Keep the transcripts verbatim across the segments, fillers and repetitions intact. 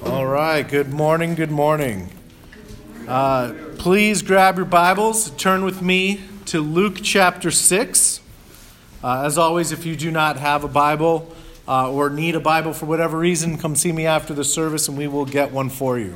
All right, good morning, good morning. Uh, please grab your Bibles, turn with me to Luke chapter six. Uh, as always, if you do not have a Bible uh, or need a Bible for whatever reason, come see me after the service and we will get one for you.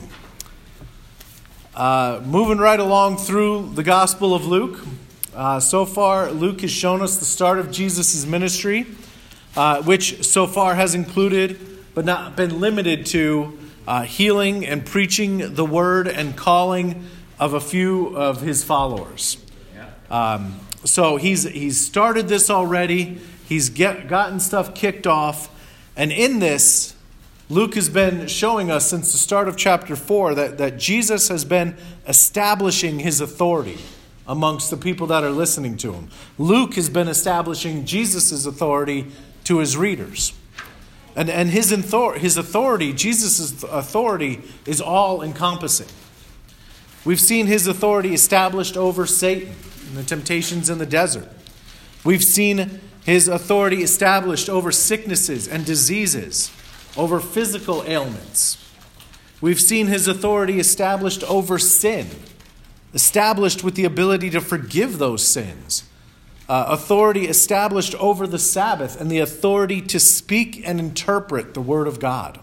Uh, moving right along through the Gospel of Luke. Uh, so far, Luke has shown us the start of Jesus' ministry, uh, which so far has included, but not been limited to, Uh, healing and preaching the word and calling of a few of his followers. Um, so he's he's started this already. He's get, gotten stuff kicked off. And in this, Luke has been showing us since the start of chapter four that, that Jesus has been establishing his authority amongst the people that are listening to him. Luke has been establishing Jesus' authority to his readers. And and his his authority, Jesus' authority, is all-encompassing. We've seen his authority established over Satan and the temptations in the desert. We've seen his authority established over sicknesses and diseases, over physical ailments. We've seen his authority established over sin, established with the ability to forgive those sins. Uh, authority established over the Sabbath and the authority to speak and interpret the Word of God.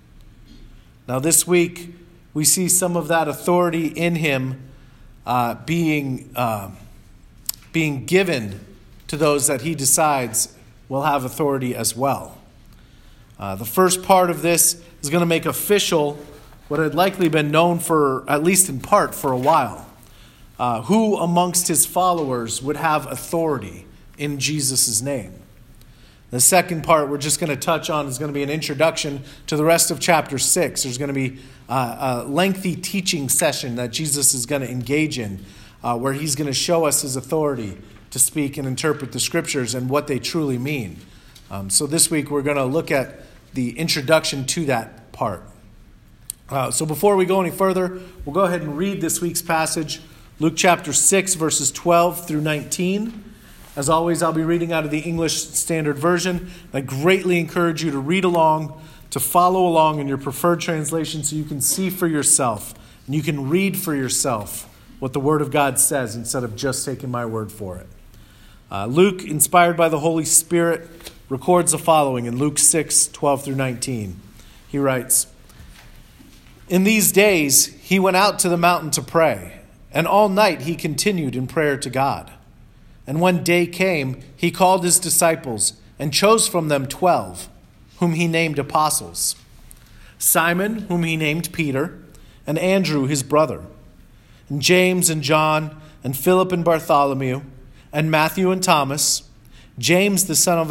Now this week, we see some of that authority in him uh, being, uh, being given to those that he decides will have authority as well. Uh, the first part of this is going to make official what had likely been known for, at least in part, for a while. Uh, who amongst his followers would have authority in Jesus' name? The second part we're just going to touch on is going to be an introduction to the rest of chapter six. There's going to be uh, a lengthy teaching session that Jesus is going to engage in uh, where he's going to show us his authority to speak and interpret the scriptures and what they truly mean. Um, so this week we're going to look at the introduction to that part. Uh, so before we go any further, we'll go ahead and read this week's passage. Luke chapter six, verses twelve through nineteen. As always, I'll be reading out of the English Standard Version. I greatly encourage you to read along, to follow along in your preferred translation so you can see for yourself and you can read for yourself what the Word of God says instead of just taking my word for it. Uh, Luke, inspired by the Holy Spirit, records the following in Luke six, twelve through nineteen. He writes, "In these days he went out to the mountain to pray. And all night he continued in prayer to God. And when day came, he called his disciples and chose from them twelve, whom he named apostles. Simon, whom he named Peter, and Andrew his brother, and James and John, and Philip and Bartholomew, and Matthew and Thomas, James the son of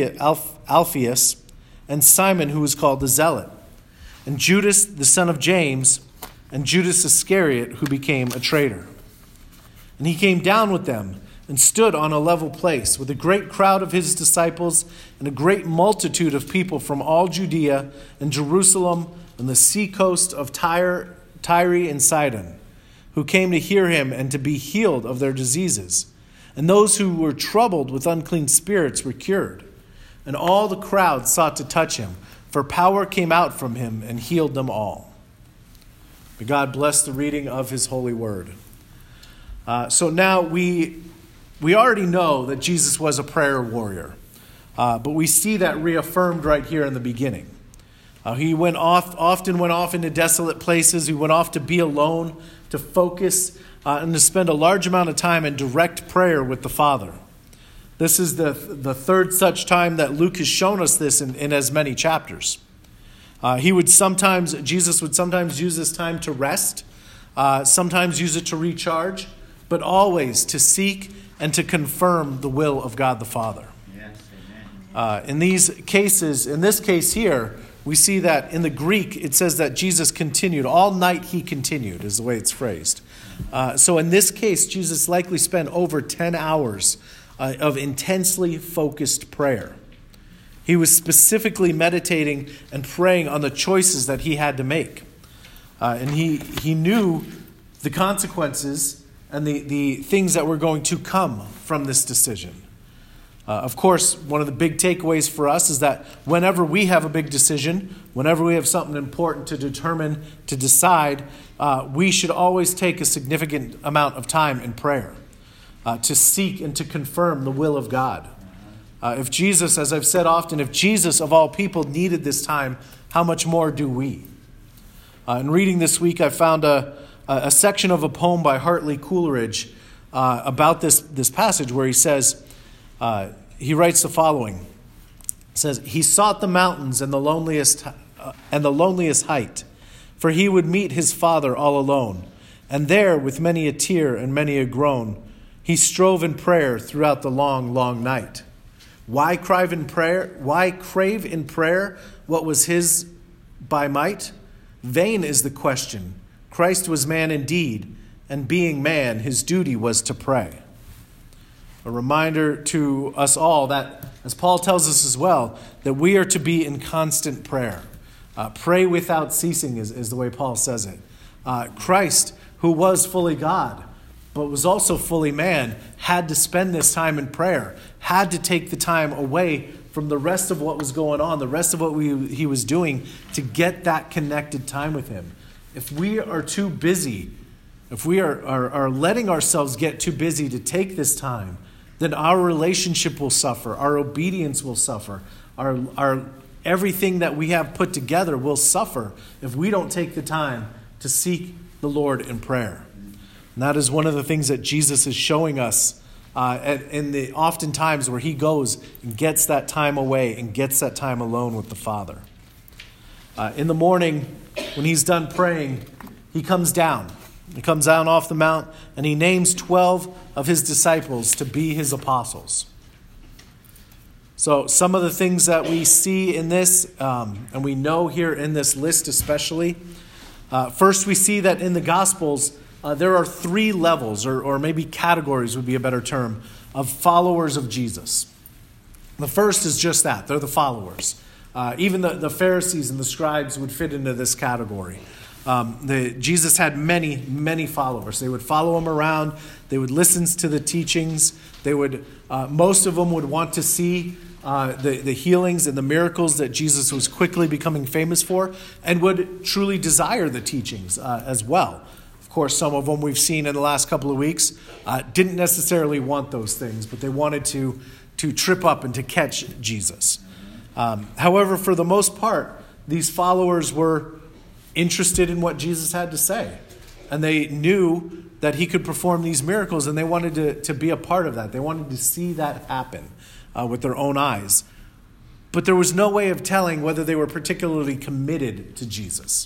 Alphaeus, and Simon who was called the Zealot, and Judas the son of James, and Judas Iscariot, who became a traitor. And he came down with them and stood on a level place with a great crowd of his disciples and a great multitude of people from all Judea and Jerusalem and the seacoast of Tyre, Tyre and Sidon, who came to hear him and to be healed of their diseases. And those who were troubled with unclean spirits were cured. And all the crowd sought to touch him, for power came out from him and healed them all." May God bless the reading of his holy word. Uh, so now we we already know that Jesus was a prayer warrior, uh, but we see that reaffirmed right here in the beginning. Uh, he went off, often went off into desolate places. He went off to be alone, to focus, uh, and to spend a large amount of time in direct prayer with the Father. This is the the third such time that Luke has shown us this in, in as many chapters. Uh, he would sometimes, Jesus would sometimes use this time to rest, uh, sometimes use it to recharge, but always to seek and to confirm the will of God the Father. Yes, amen. Uh, in these cases, in this case here, we see that in the Greek, it says that Jesus continued. All night he continued is the way it's phrased. Uh, so in this case, Jesus likely spent over ten hours uh, of intensely focused prayer. He was specifically meditating and praying on the choices that he had to make. Uh, and he he knew the consequences and the, the things that were going to come from this decision. Uh, of course, one of the big takeaways for us is that whenever we have a big decision, whenever we have something important to determine, to decide, uh, we should always take a significant amount of time in prayer uh, to seek and to confirm the will of God. Uh, if Jesus, as I've said often, if Jesus of all people needed this time, how much more do we? Uh, in reading this week, I found a, a section of a poem by Hartley Coleridge uh, about this, this passage where he says, uh, he writes the following. It says, "He sought the mountains and the loneliest uh, and the loneliest height, for he would meet his Father all alone. And there, with many a tear and many a groan, he strove in prayer throughout the long, long night. Why crave in prayer? Why crave in prayer what was his by might? Vain is the question. Christ was man indeed, and being man, his duty was to pray." A reminder to us all that, as Paul tells us as well, that we are to be in constant prayer. Uh, pray without ceasing is, is the way Paul says it. Uh, Christ, who was fully God, but was also fully man, had to spend this time in prayer, had to take the time away from the rest of what was going on, the rest of what we, he was doing, to get that connected time with him. If we are too busy, if we are, are, are letting ourselves get too busy to take this time, then our relationship will suffer, our obedience will suffer, our, our everything that we have put together will suffer if we don't take the time to seek the Lord in prayer. And that is one of the things that Jesus is showing us uh, in the oftentimes where he goes and gets that time away and gets that time alone with the Father. Uh, in the morning, when he's done praying, he comes down. He comes down off the mount and he names twelve of his disciples to be his apostles. So some of the things that we see in this, um, and we know here in this list especially, uh, first we see that in the Gospels, uh, there are three levels, or, or maybe categories would be a better term, of followers of Jesus. The first is just that. They're the followers. Uh, even the, the Pharisees and the scribes would fit into this category. Um, the, Jesus had many, many followers. They would follow him around. They would listen to the teachings. They would, uh, most of them would want to see uh, the, the healings and the miracles that Jesus was quickly becoming famous for, and would truly desire the teachings uh, as well. Of course, some of them we've seen in the last couple of weeks uh, didn't necessarily want those things, but they wanted to, to trip up and to catch Jesus. Um, however, for the most part, these followers were interested in what Jesus had to say. And they knew that he could perform these miracles, and they wanted to, to be a part of that. They wanted to see that happen uh, with their own eyes. But there was no way of telling whether they were particularly committed to Jesus.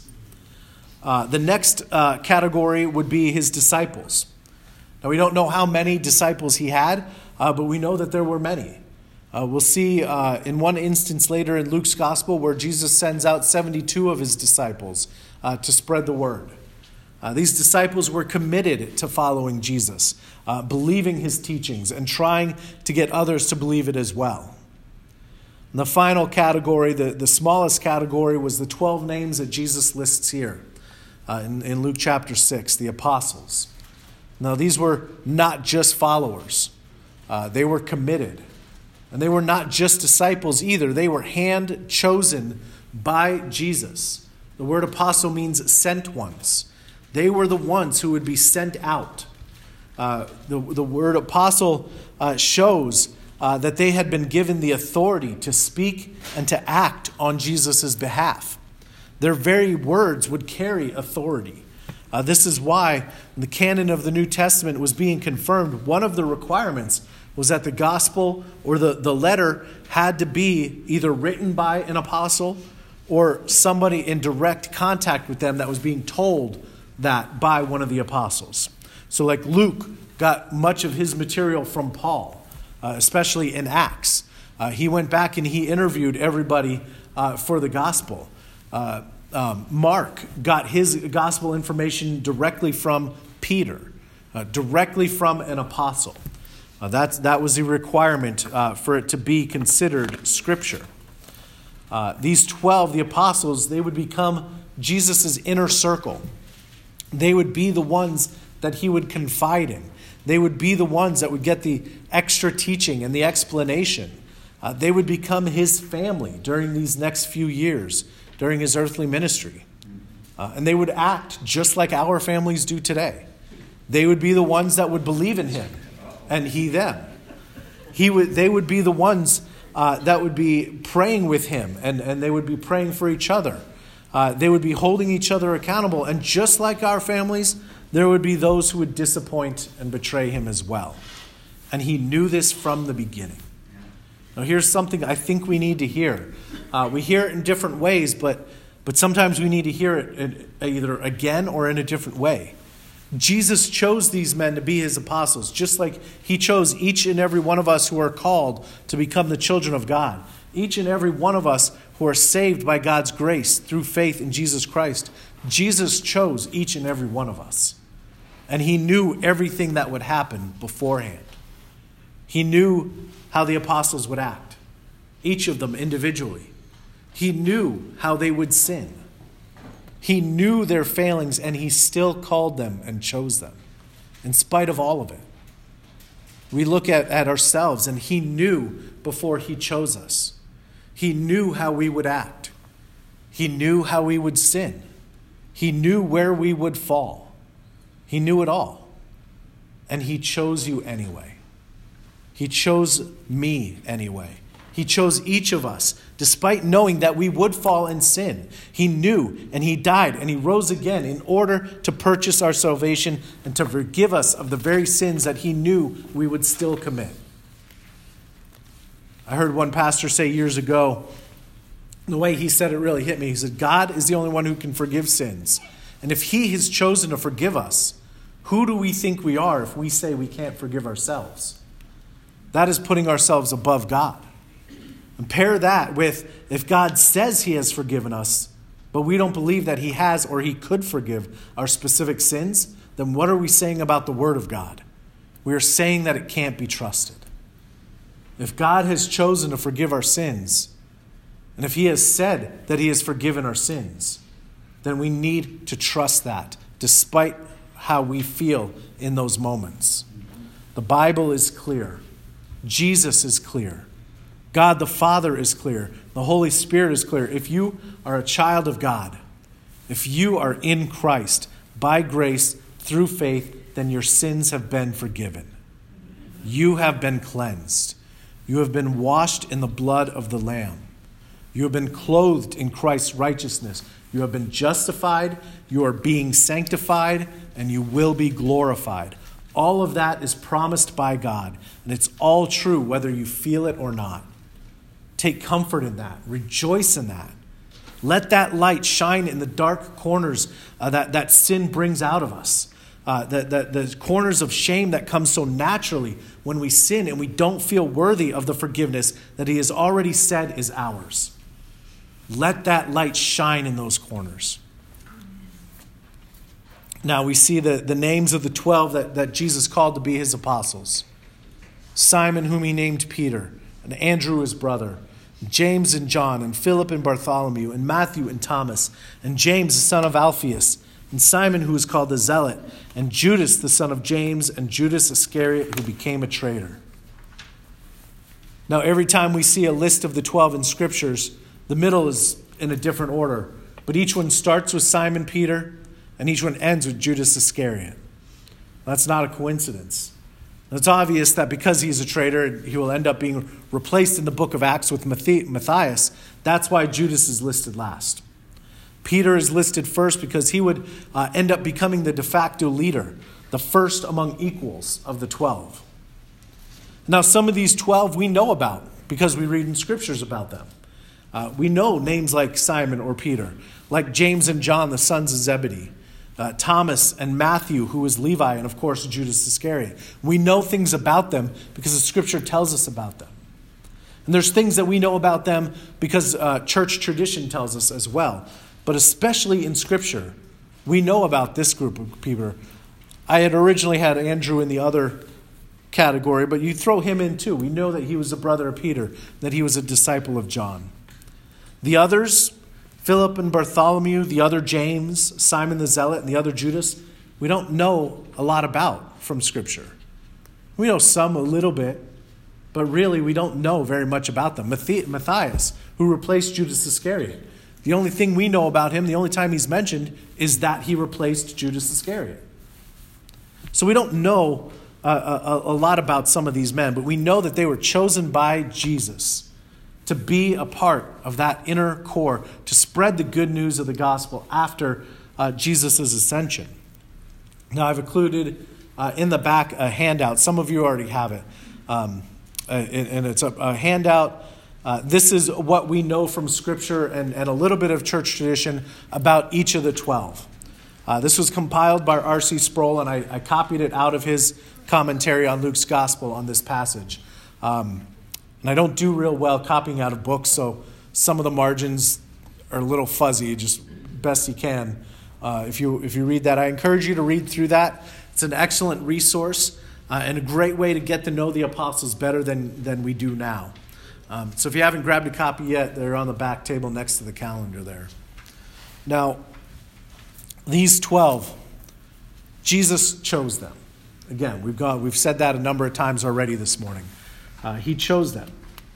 Uh, the next uh, category would be his disciples. Now, we don't know how many disciples he had, uh, but we know that there were many. Uh, we'll see uh, in one instance later in Luke's gospel where Jesus sends out seventy-two of his disciples uh, to spread the word. Uh, these disciples were committed to following Jesus, uh, believing his teachings, and trying to get others to believe it as well. And the final category, the, the smallest category, was the twelve names that Jesus lists here uh, in, in Luke chapter six, the apostles. Now, these were not just followers. Uh, they were committed. And they were not just disciples either. They were hand-chosen by Jesus. The word apostle means sent ones. They were the ones who would be sent out. Uh, the, the word apostle uh, shows uh, that they had been given the authority to speak and to act on Jesus' behalf. Their very words would carry authority. Uh, this is why the canon of the New Testament was being confirmed. One of the requirements was that the gospel or the, the letter had to be either written by an apostle or somebody in direct contact with them that was being told that by one of the apostles. So like Luke got much of his material from Paul, uh, especially in Acts. Uh, he went back and he interviewed everybody uh, for the gospel. Uh, um, Mark got his gospel information directly from Peter, uh, directly from an apostle. Uh, that's, that was the requirement uh, for it to be considered Scripture. Uh, these twelve, the apostles, they would become Jesus' inner circle. They would be the ones that he would confide in. They would be the ones that would get the extra teaching and the explanation. Uh, they would become his family during these next few years, during his earthly ministry. Uh, and they would act just like our families do today. They would be the ones that would believe in him, and he them. He would, they would be the ones uh, that would be praying with him, and, and they would be praying for each other. Uh, they would be holding each other accountable. And just like our families, there would be those who would disappoint and betray him as well. And he knew this from the beginning. Now here's something I think we need to hear. Uh, we hear it in different ways, but, but sometimes we need to hear it either again or in a different way. Jesus chose these men to be his apostles, just like he chose each and every one of us who are called to become the children of God. Each and every one of us who are saved by God's grace through faith in Jesus Christ. Jesus chose each and every one of us. And he knew everything that would happen beforehand. He knew how the apostles would act, each of them individually. He knew how they would sin. He knew their failings, and he still called them and chose them, in spite of all of it. We look at, at ourselves, and he knew before he chose us. He knew how we would act. He knew how we would sin. He knew where we would fall. He knew it all. And he chose you anyway. He chose me anyway. He chose each of us, despite knowing that we would fall in sin. He knew, and he died, and he rose again in order to purchase our salvation and to forgive us of the very sins that he knew we would still commit. I heard one pastor say years ago, the way he said it really hit me. He said, God is the only one who can forgive sins. And if he has chosen to forgive us, who do we think we are if we say we can't forgive ourselves? That is putting ourselves above God. And pair that with if God says he has forgiven us, but we don't believe that he has or he could forgive our specific sins, then what are we saying about the word of God? We are saying that it can't be trusted. If God has chosen to forgive our sins, and if he has said that he has forgiven our sins, then we need to trust that, despite how we feel in those moments. The Bible is clear. Jesus is clear. God the Father is clear. The Holy Spirit is clear. If you are a child of God, if you are in Christ by grace through faith, then your sins have been forgiven. You have been cleansed. You have been washed in the blood of the Lamb. You have been clothed in Christ's righteousness. You have been justified. You are being sanctified, and you will be glorified. All of that is promised by God, and it's all true whether you feel it or not. Take comfort in that. Rejoice in that. Let that light shine in the dark corners uh, that, that sin brings out of us. Uh, the, the, the corners of shame that come so naturally when we sin and we don't feel worthy of the forgiveness that he has already said is ours. Let that light shine in those corners. Now we see the, the names of the twelve that, that Jesus called to be his apostles. Simon, whom he named Peter, and Andrew his brother, James and John, and Philip and Bartholomew, and Matthew and Thomas, and James the son of Alphaeus, and Simon who is called the Zealot, and Judas the son of James, and Judas Iscariot who became a traitor. Now every time we see a list of the twelve in scriptures, the middle is in a different order, but each one starts with Simon Peter, and each one ends with Judas Iscariot. That's not a coincidence. It's obvious that because he's a traitor, he will end up being replaced in the book of Acts with Matthias. That's why Judas is listed last. Peter is listed first because he would uh, end up becoming the de facto leader, the first among equals of the twelve. Now, some of these twelve we know about because we read in scriptures about them. Uh, we know names like Simon or Peter, like James and John, the sons of Zebedee, Uh, Thomas and Matthew, who was Levi, and of course Judas Iscariot. We know things about them because the scripture tells us about them. And there's things that we know about them because uh, church tradition tells us as well. But especially in scripture, we know about this group of people. I had originally had Andrew in the other category, but you throw him in too. We know that he was a brother of Peter, that he was a disciple of John. The others, Philip and Bartholomew, the other James, Simon the Zealot, and the other Judas, we don't know a lot about from Scripture. We know some a little bit, but really we don't know very much about them. Matthias, who replaced Judas Iscariot. The only thing we know about him, the only time he's mentioned, is that he replaced Judas Iscariot. So we don't know uh, a, a lot about some of these men, but we know that they were chosen by Jesus to be a part of that inner core, to spread the good news of the gospel after uh, Jesus' ascension. Now, I've included uh, in the back a handout. Some of you already have it. Um, and, and it's a, a handout. Uh, this is what we know from Scripture and, and a little bit of church tradition about each of the twelve. Uh, this was compiled by R C Sproul, and I, I copied it out of his commentary on Luke's Gospel on this passage. Um, and I don't do real well copying out of books, so some of the margins are a little fuzzy, just best you can. Uh, if you if you read that, I encourage you to read through that. It's an excellent resource uh, and a great way to get to know the apostles better than, than we do now. Um, so if you haven't grabbed a copy yet, they're on the back table next to the calendar there. Now, these twelve, Jesus chose them. Again, we've got we've said that a number of times already this morning. Uh, he chose them.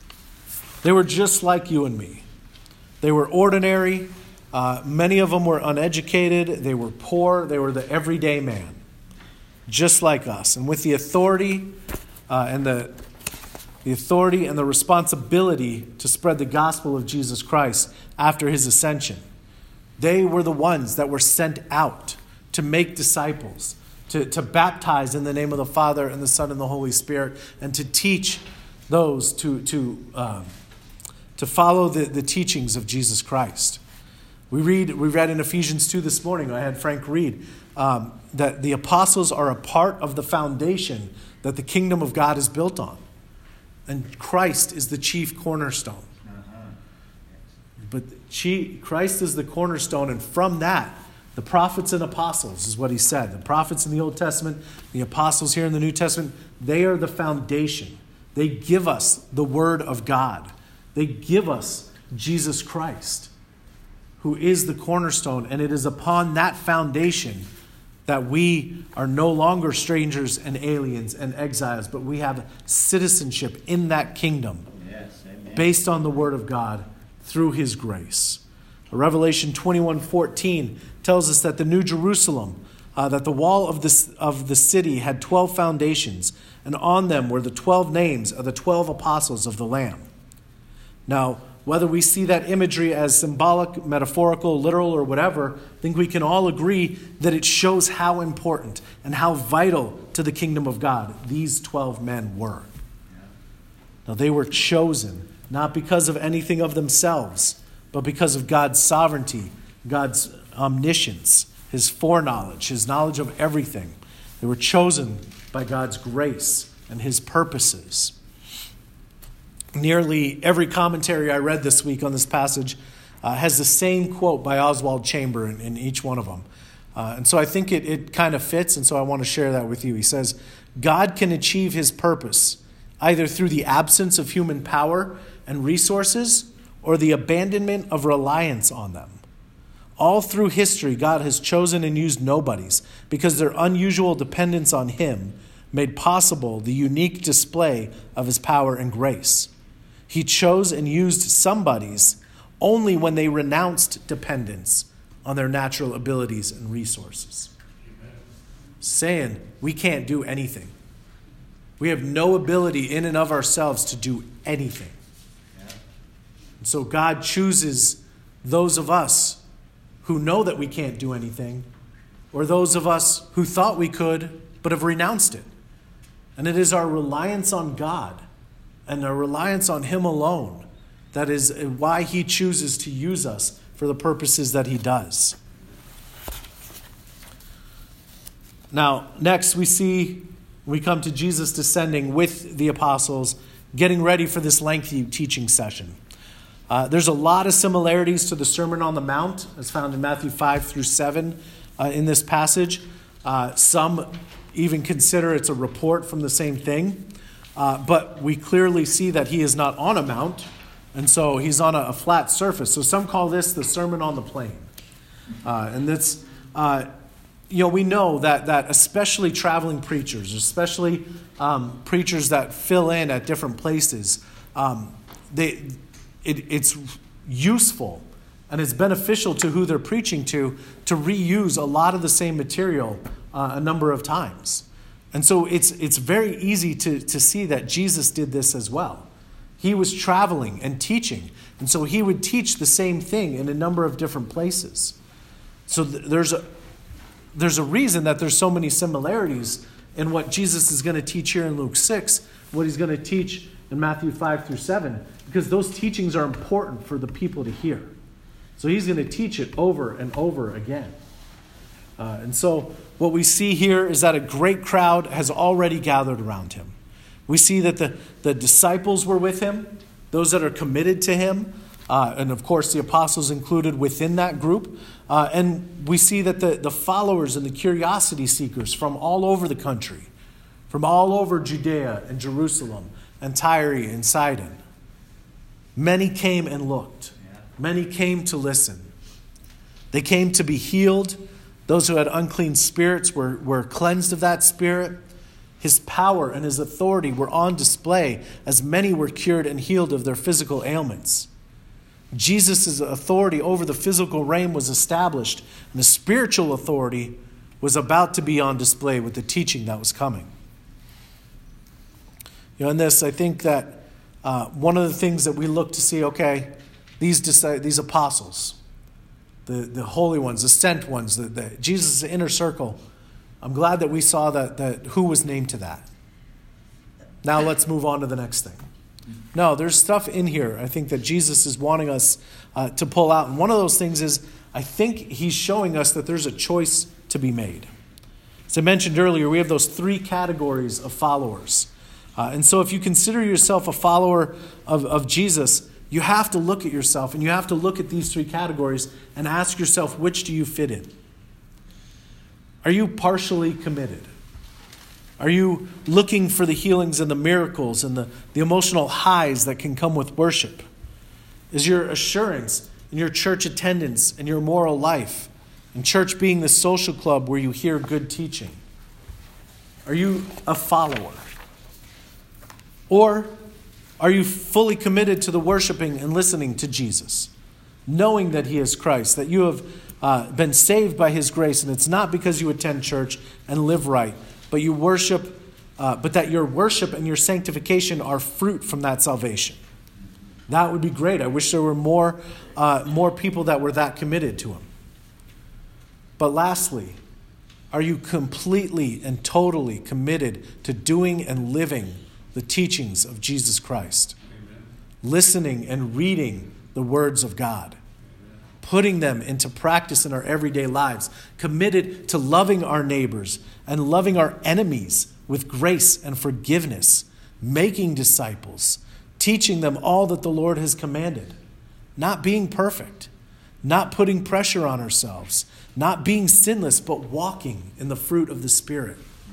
They were just like you and me. They were ordinary. Uh, many of them were uneducated. They were poor. They were the everyday man, just like us. And with the authority uh, and the the authority and the responsibility to spread the gospel of Jesus Christ after his ascension, they were the ones that were sent out to make disciples, to, to baptize in the name of the Father and the Son and the Holy Spirit, and to teach those to to um, to follow the, the teachings of Jesus Christ. We read we read in Ephesians two this morning. I had Frank read um, that the apostles are a part of the foundation that the kingdom of God is built on, and Christ is the chief cornerstone. But Christ is the cornerstone, and from that, the prophets and apostles is what he said. The prophets in the Old Testament, the apostles here in the New Testament, they are the foundation. They give us the word of God. They give us Jesus Christ, who is the cornerstone, and it is upon that foundation that we are no longer strangers and aliens and exiles, but we have citizenship in that kingdom, yes, amen, based on the word of God through his grace. Revelation twenty-one fourteen tells us that the New Jerusalem, uh, that the wall of the, of the city had twelve foundations, and on them were the twelve names of the twelve apostles of the Lamb. Now, whether we see that imagery as symbolic, metaphorical, literal, or whatever, I think we can all agree that it shows how important and how vital to the kingdom of God these twelve men were. Now, they were chosen not because of anything of themselves, but because of God's sovereignty, God's omniscience, his foreknowledge, his knowledge of everything. They were chosen by God's grace and his purposes. Nearly every commentary I read this week on this passage uh, has the same quote by Oswald Chamber in, in each one of them. Uh, and so I think it, it kind of fits, and so I want to share that with you. He says, God can achieve his purpose either through the absence of human power and resources or the abandonment of reliance on them. All through history, God has chosen and used nobodies because their unusual dependence on him made possible the unique display of his power and grace. He chose and used somebodies only when they renounced dependence on their natural abilities and resources. Amen. Saying we can't do anything. We have no ability in and of ourselves to do anything. Yeah. And so God chooses those of us who know that we can't do anything, or those of us who thought we could but have renounced it. And it is our reliance on God and our reliance on him alone that is why he chooses to use us for the purposes that he does. Now, next we see, we come to Jesus descending with the apostles, getting ready for this lengthy teaching session. Uh, there's a lot of similarities to the Sermon on the Mount, as found in Matthew five through seven uh, in this passage. Uh, some even consider it's a report from the same thing. Uh, but we clearly see that he is not on a mount, and so he's on a, a flat surface. So some call this the Sermon on the Plain. Uh, and that's, uh, you know, we know that that especially traveling preachers, especially um, preachers that fill in at different places, um, they it, it's useful and it's beneficial to who they're preaching to to reuse a lot of the same material uh, a number of times. And so it's it's very easy to, to see that Jesus did this as well. He was traveling and teaching, and so he would teach the same thing in a number of different places. So th- there's a there's a reason that there's so many similarities in what Jesus is going to teach here in Luke six, what he's going to teach in Matthew five through seven, because those teachings are important for the people to hear. So he's going to teach it over and over again. Uh, and so what we see here is that a great crowd has already gathered around him. We see that the, the disciples were with him, those that are committed to him, uh, and of course the apostles included within that group. Uh, and we see that the, the followers and the curiosity seekers from all over the country, from all over Judea and Jerusalem and Tyre and Sidon, many came and looked. Many came to listen. They came to be healed. Those who had unclean spirits were, were cleansed of that spirit. His power and his authority were on display as many were cured and healed of their physical ailments. Jesus' authority over the physical realm was established, and the spiritual authority was about to be on display with the teaching that was coming. You know, in this, I think that uh, one of the things that we look to see, okay, these these apostles, the, the holy ones, the sent ones, the, the Jesus' inner circle, I'm glad that we saw that, that who was named to that. Now let's move on to the next thing. No, there's stuff in here I think that Jesus is wanting us uh, to pull out. And one of those things is I think he's showing us that there's a choice to be made. As I mentioned earlier, we have those three categories of followers. Uh, and so if you consider yourself a follower of, of Jesus, you have to look at yourself and you have to look at these three categories and ask yourself, which do you fit in? Are you partially committed? Are you looking for the healings and the miracles and the, the emotional highs that can come with worship? Is your assurance in your church attendance and your moral life, and church being the social club where you hear good teaching? Are you a follower? Or are you fully committed to the worshiping and listening to Jesus, knowing that he is Christ, that you have uh, been saved by his grace, and it's not because you attend church and live right, but you worship, uh, but that your worship and your sanctification are fruit from that salvation? That would be great. I wish there were more, uh, more people that were that committed to him. But lastly, are you completely and totally committed to doing and living the teachings of Jesus Christ? Amen. Listening and reading the words of God. Amen. Putting them into practice in our everyday lives. Committed to loving our neighbors and loving our enemies with grace and forgiveness. Making disciples. Teaching them all that the Lord has commanded. Not being perfect. Not putting pressure on ourselves. Not being sinless, but walking in the fruit of the Spirit.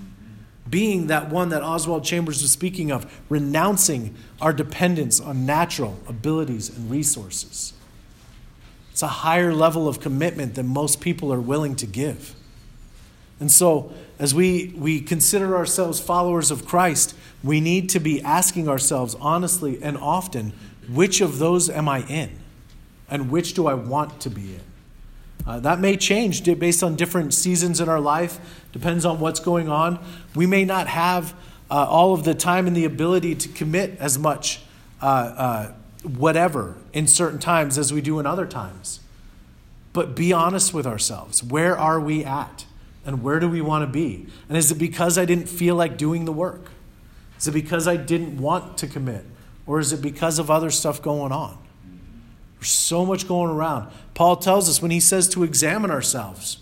Being that one that Oswald Chambers was speaking of, renouncing our dependence on natural abilities and resources. It's a higher level of commitment than most people are willing to give. And so, as we, we consider ourselves followers of Christ, we need to be asking ourselves honestly and often, which of those am I in? And which do I want to be in? Uh, that may change based on different seasons in our life. Depends on what's going on. We may not have uh, all of the time and the ability to commit as much uh, uh, whatever in certain times as we do in other times. But be honest with ourselves. Where are we at? And where do we want to be? And is it because I didn't feel like doing the work? Is it because I didn't want to commit? Or is it because of other stuff going on? There's so much going around. Paul tells us when he says to examine ourselves,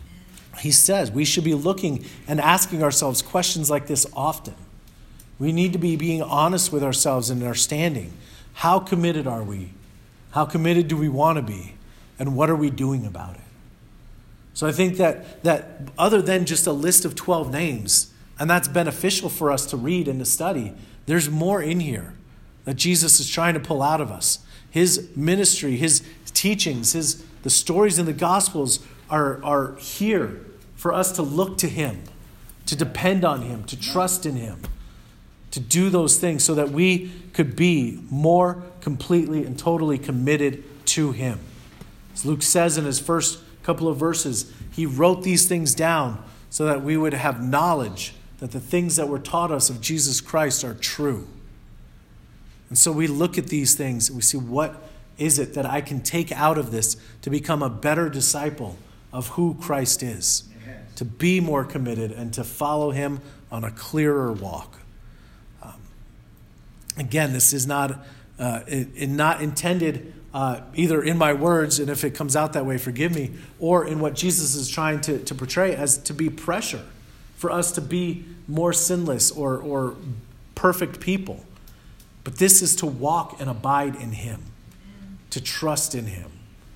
he says we should be looking and asking ourselves questions like this often. We need to be being honest with ourselves and our standing. How committed are we? How committed do we want to be? And what are we doing about it? So I think that, that other than just a list of twelve names, and that's beneficial for us to read and to study, there's more in here that Jesus is trying to pull out of us. His ministry, his teachings, his the stories in the Gospels are, are here for us to look to him, to depend on him, to trust in him, to do those things so that we could be more completely and totally committed to him. As Luke says in his first couple of verses, he wrote these things down so that we would have knowledge that the things that were taught us of Jesus Christ are true. And so we look at these things and we see, what is it that I can take out of this to become a better disciple of who Christ is, yes, to be more committed and to follow him on a clearer walk. Um, again, this is not uh, it, it not intended uh, either in my words, and if it comes out that way, forgive me, or in what Jesus is trying to, to portray as to be pressure for us to be more sinless or, or perfect people. But this is to walk and abide in him, to trust in him.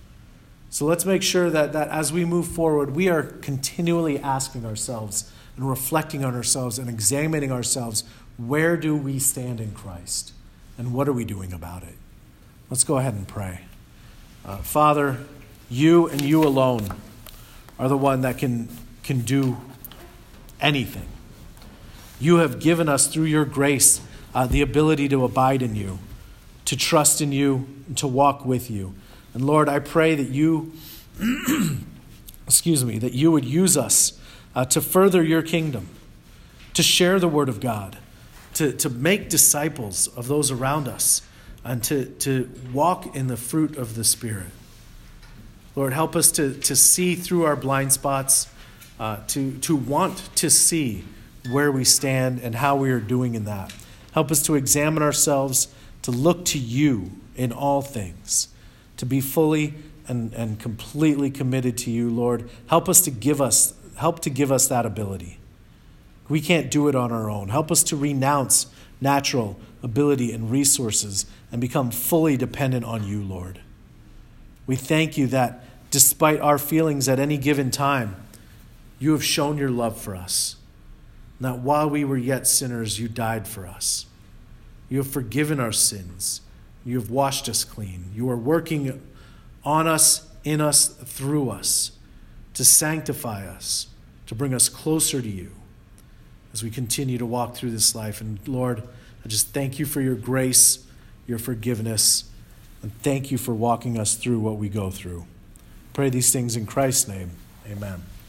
So let's make sure that, that as we move forward, we are continually asking ourselves and reflecting on ourselves and examining ourselves. Where do we stand in Christ? And what are we doing about it? Let's go ahead and pray. Uh, Father, you and you alone are the one that can, can do anything. You have given us through your grace uh, the ability to abide in you, to trust in you, and to walk with you. And Lord, I pray that you, excuse me, that you would use us uh, to further your kingdom, to share the word of God, to, to make disciples of those around us, and to, to walk in the fruit of the Spirit. Lord, help us to, to see through our blind spots, uh, to, to want to see where we stand and how we are doing in that. Help us to examine ourselves, to look to you in all things, to be fully and, and completely committed to you, Lord. Help us to give us, help to give us that ability. We can't do it on our own. Help us to renounce natural ability and resources and become fully dependent on you, Lord. We thank you that despite our feelings at any given time, you have shown your love for us. That while we were yet sinners, you died for us. You have forgiven our sins. You have washed us clean. You are working on us, in us, through us, to sanctify us, to bring us closer to you as we continue to walk through this life. And Lord, I just thank you for your grace, your forgiveness, and thank you for walking us through what we go through. Pray these things in Christ's name. Amen.